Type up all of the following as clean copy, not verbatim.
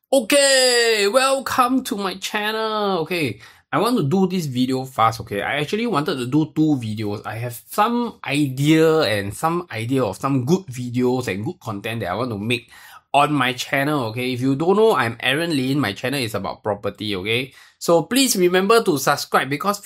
Okay, welcome to my channel. Okay, I want to do this video fast. Okay, I actually wanted to do 2 videos. I have some idea of some good videos and good content that I want to make on my channel. Okay, if you don't know, I'm Aaron Lin. My channel is about property. Okay, so please remember to subscribe because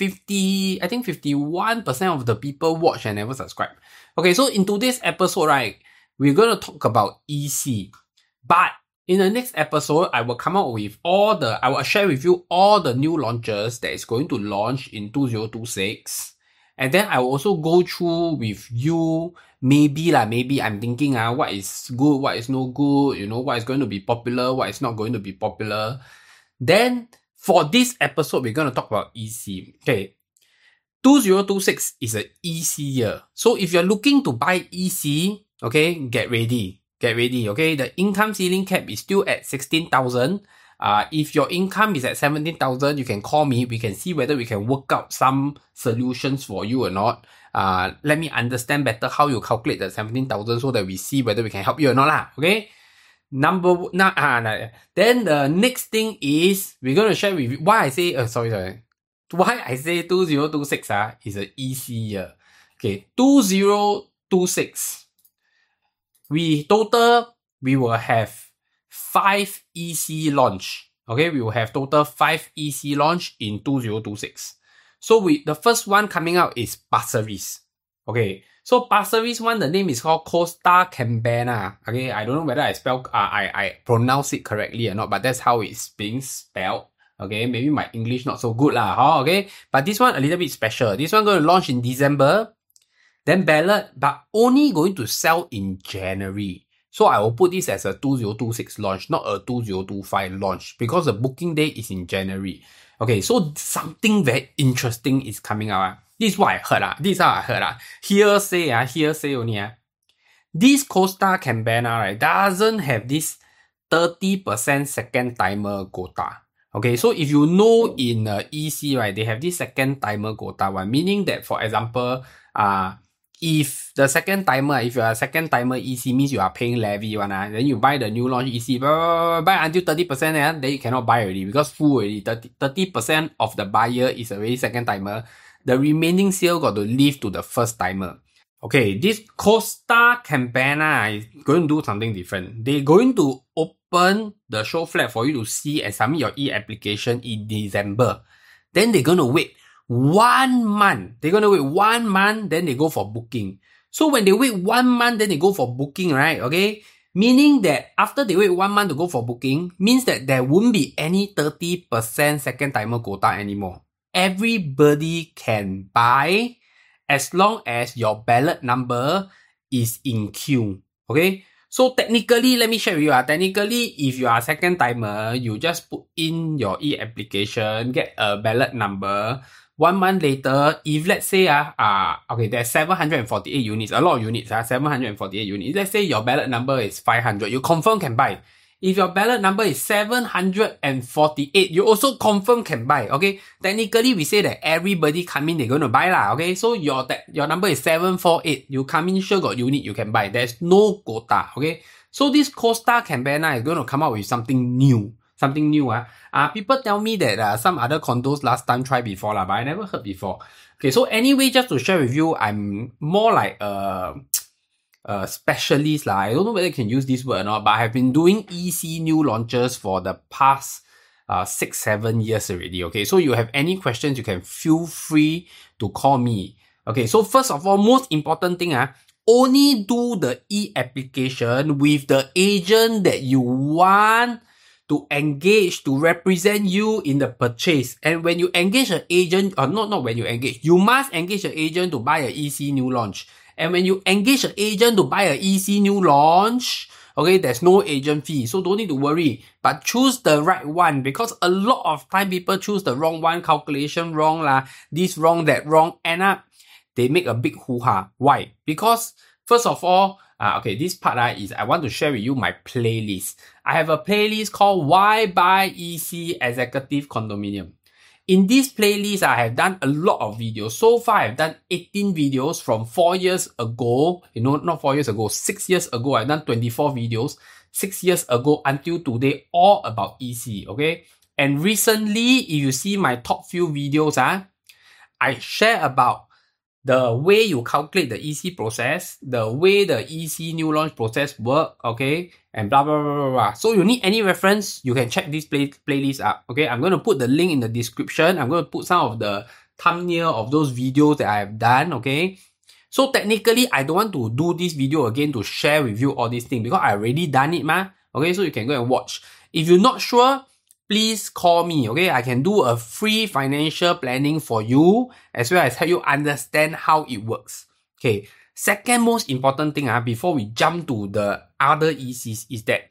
51% of the people watch and never subscribe. Okay, so in today's episode, right, we're gonna talk about EC, but in the next episode, I will come out with I will share with you all the new launches that is going to launch in 2026. And then I will also go through with you, maybe I'm thinking what is good, what is no good, what is going to be popular, what is not going to be popular. Then for this episode, we're going to talk about EC. Okay, 2026 is an EC year. So if you're looking to buy EC, okay, get ready, okay? The income ceiling cap is still at 16,000. If your income is at 17,000, you can call me. We can see whether we can work out some solutions for you or not. Let me understand better how you calculate the 17,000 so that we see whether we can help you or not lah, okay? Then the next thing is, we're going to share with you why I say, why I say 2026 is an EC year. Okay, 2026. We will have 5 EC launch. Okay, we will have total 5 EC launch in 2026. So the first one coming out is Pasir Ris. Okay, so Pasir Ris one, the name is called Costa Cabana. Okay, I don't know whether I pronounce it correctly or not, but that's how it's being spelled. Okay, maybe my English not so good lah. Okay, but this one a little bit special. This one going to launch in December. Then ballot, but only going to sell in January. So I will put this as a 2026 launch, not a 2025 launch, because the booking date is in January. Okay, so something very interesting is coming out. This is what I heard. This is how I heard. Hearsay only. This Costa Cabana, right, doesn't have this 30% second timer quota. Okay, so if you know in EC, right, they have this second timer quota one, meaning that, for example, if you are a second timer EC, means you are paying levy one, then you buy the new launch EC, buy until 30%, then you cannot buy already because full already. 30% of the buyer is already second timer. The remaining sale got to leave to the first timer. Okay, this Costa Cabana is going to do something different. They're going to open the show flat for you to see and submit your e-application in December. Then they're going to wait 1 month. They're going to wait 1 month, then they go for booking. So when they wait 1 month, then they go for booking, right? Okay, meaning that after they wait 1 month to go for booking, means that there won't be any 30% second timer quota anymore. Everybody can buy as long as your ballot number is in queue. Okay, so technically, let me share with you. Technically, if you are a second timer, you just put in your e-application, get a ballot number. 1 month later, if let's say okay, there's 748 units, a lot of units, 748 units. Let's say your ballot number is 500, you confirm can buy. If your ballot number is 748, you also confirm can buy. Okay, technically we say that everybody come in, they're going to buy lah. Okay, so your number is 748, you come in, sure got unit, you can buy. There's no quota. Okay, so this Costa Cabana is going to come out with something new. People tell me that some other condos last time tried before but I never heard before. Okay, so anyway, just to share with you, I'm more like a specialist lah. I don't know whether I can use this word or not, but I have been doing EC new launches for the past 6-7 years already. Okay, so you have any questions, you can feel free to call me. Okay, so first of all, most important thing, only do the e-application with the agent that you want to engage to represent you in the purchase. And when you engage an agent, or not when you engage, you must engage an agent to buy an EC new launch. And when you engage an agent to buy an EC new launch, okay, there's no agent fee, so don't need to worry. But choose the right one, because a lot of time people choose the wrong one, calculation wrong lah, this wrong, that wrong, end up they make a big hoo-ha. Why? Because first of all, okay, this part is I want to share with you my playlist. I have a playlist called Why Buy EC Executive Condominium. In this playlist, I have done a lot of videos. So far, I've done 18 videos from 4 years ago. Not 4 years ago, 6 years ago, I've done 24 videos. 6 years ago until today, all about EC, okay? And recently, if you see my top few videos, I share about the way you calculate the EC process, the way the EC new launch process work, okay? And blah, blah, blah, blah, blah. So you need any reference, you can check this playlist up, okay? I'm going to put the link in the description. I'm going to put some of the thumbnail of those videos that I have done, okay? So technically, I don't want to do this video again to share with you all these things because I already done it, okay? So you can go and watch. If you're not sure, please call me, okay? I can do a free financial planning for you as well as help you understand how it works. Okay, second most important thing before we jump to the other ECs is that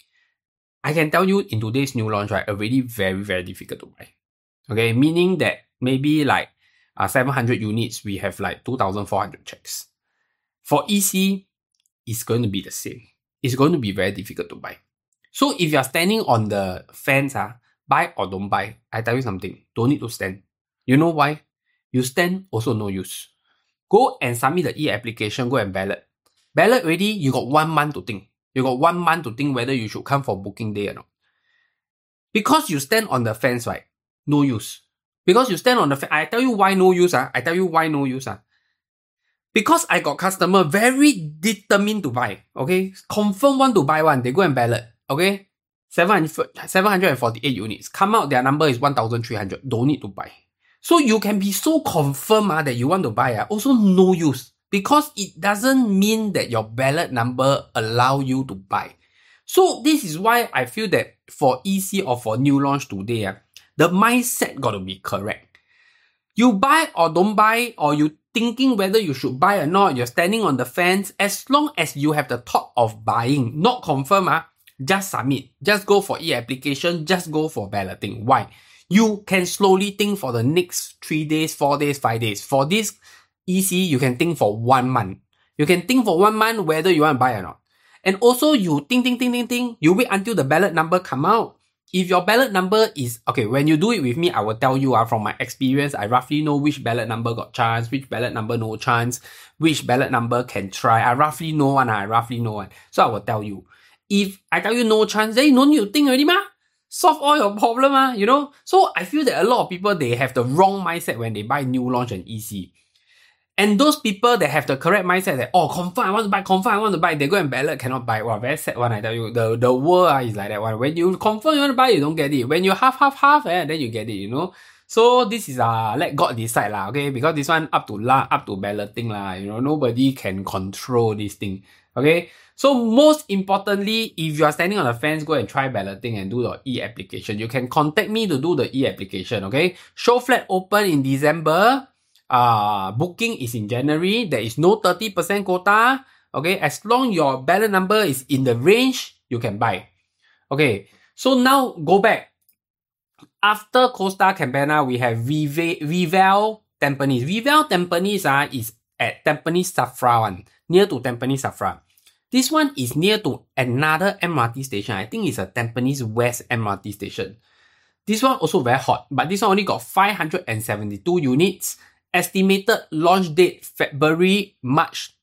I can tell you in today's new launch, right, already very, very difficult to buy. Okay, meaning that maybe like 700 units, we have like 2,400 checks. For EC, it's going to be the same. It's going to be very difficult to buy. So if you're standing on the fence, buy or don't buy, I tell you something, don't need to stand. You know why? You stand, also no use. Go and submit the e-application, go and ballot. Ballot ready, you got 1 month to think. You got 1 month to think whether you should come for booking day or not. Because you stand on the fence, right? No use. Because you stand on the fence, I tell you why no use. I tell you why no use. Because I got customer very determined to buy. Okay? Confirm want to buy one. They go and ballot. Okay? 748 units. Come out, their number is 1,300. Don't need to buy. So you can be so confirmed that you want to buy. Also no use. Because it doesn't mean that your ballot number allow you to buy. So this is why I feel that for EC or for new launch today, the mindset got to be correct. You buy or don't buy, or you thinking whether you should buy or not, you're standing on the fence, as long as you have the thought of buying, not confirm, just submit. Just go for e-application, just go for balloting. Why? You can slowly think for the next 3 days, 4 days, 5 days. For this EC, you can think for 1 month. You can think for 1 month whether you want to buy or not. And also you think, you wait until the ballot number come out. If your ballot number is, okay, when you do it with me, I will tell you from my experience, I roughly know which ballot number got chance, which ballot number no chance, which ballot number can try. I roughly know one. So I will tell you. If I tell you no chance, then you don't need to think already, solve all your problem, you know. So I feel that a lot of people, they have the wrong mindset when they buy new launch and EC. And those people that have the correct mindset that, confirm, I want to buy, they go and ballot, cannot buy. Wow, very sad one, I tell you. The world is like that one. When you confirm you want to buy, you don't get it. When you half, then you get it, you know. So this is let God decide okay? Because this one up to balloting you know, nobody can control this thing. Okay? So most importantly, if you are standing on the fence, go and try balloting and do the e-application. You can contact me to do the e-application, okay? Show flat open in December. Booking is in January. There is no 30% quota. Okay, as long your ballot number is in the range, you can buy. Okay, so now go back. After Costa Cabana, we have Revel Tampines. Revel Tampines is at Tampines Safra one, near to Tampines Safra. This one is near to another MRT station. I think it's a Tampines West MRT station. This one also very hot, but this one only got 572 units. Estimated launch date February, March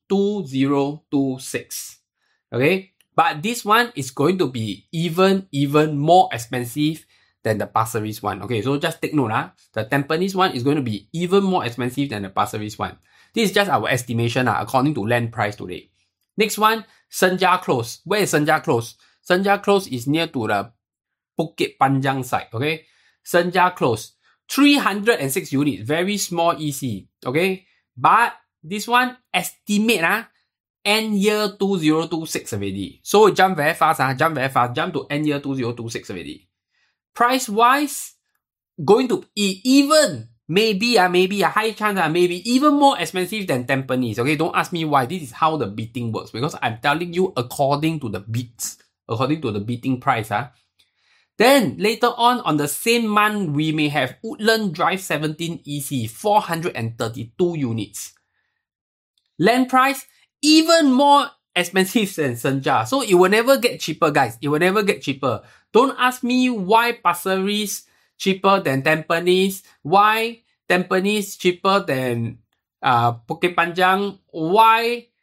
2026. Okay, but this one is going to be even more expensive than the Pasir Ris one. Okay, so just take note. The Tampines one is going to be even more expensive than the Pasir Ris one. This is just our estimation according to land price today. Next one, Senja Close. Where is Senja Close? Senja Close is near to the Bukit Panjang side. Okay, Senja Close. 306 units, very small EC, okay? But this one estimate end year 2026 already. So jump very fast, jump to end year 2026 already. Price wise, going to even maybe a high chance maybe even more expensive than Tampines. Okay, don't ask me why. This is how the bidding works because I'm telling you according to the bids, according to the bidding price. Then, later on the same month, we may have Woodland Drive 17 EC, 432 units. Land price, even more expensive than Senja. So, it will never get cheaper, guys. It will never get cheaper. Don't ask me why Pasir Ris cheaper than Tampines, why Tampines cheaper than Bukit Panjang, why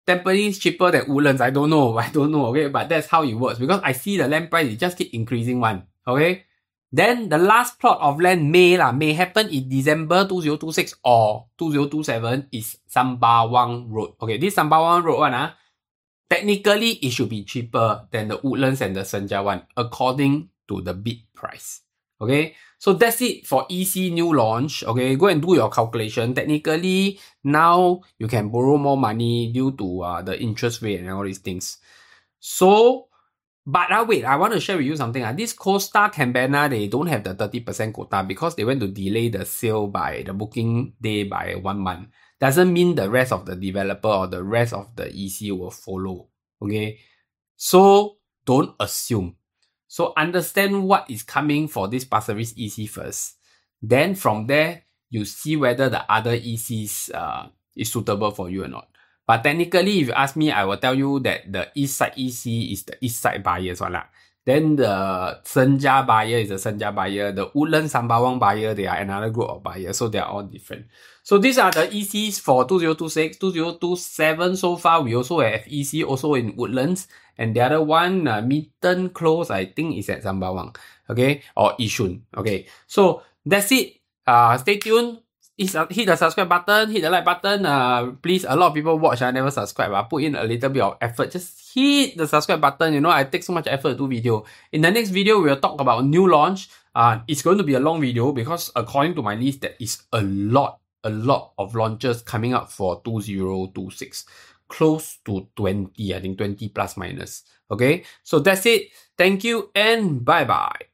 Tampines cheaper than Woodlands? I don't know, okay? But that's how it works because I see the land price, it just keep increasing one, okay? Then the last plot of land may happen in December 2026 or 2027 is Sembawang Road. Okay, this Sembawang Road one, technically it should be cheaper than the Woodlands and the Senja one according to the bid price. Okay, so that's it for EC new launch. Okay, go and do your calculation. Technically, now you can borrow more money due to the interest rate and all these things. So, but wait, I want to share with you something. This Costa Cabana, they don't have the 30% quota because they went to delay the sale by the booking day by 1 month. Doesn't mean the rest of the developer or the rest of the EC will follow. Okay, so don't assume. So understand what is coming for this Pasir Ris EC first. Then from there, you see whether the other ECs is suitable for you or not. But technically, if you ask me, I will tell you that the East Side EC is the East Side buyers one. Then the Senja buyer is the Senja buyer. The Woodlands Sembawang buyer, they are another group of buyers. So they are all different. So these are the ECs for 2026. 2027 so far, we also have EC also in Woodlands. And the other one, Mitten Close, I think is at Sembawang. Okay, or Yishun. Okay, so that's it. Stay tuned. Hit the subscribe button, hit the like button. Please, a lot of people watch, I never subscribe. I put in a little bit of effort. Just hit the subscribe button. You know, I take so much effort to do video. In the next video, we'll talk about new launch. It's going to be a long video because according to my list, there is a lot of launches coming up for 2026. Close to 20, I think 20 plus minus. Okay, so that's it. Thank you and bye bye.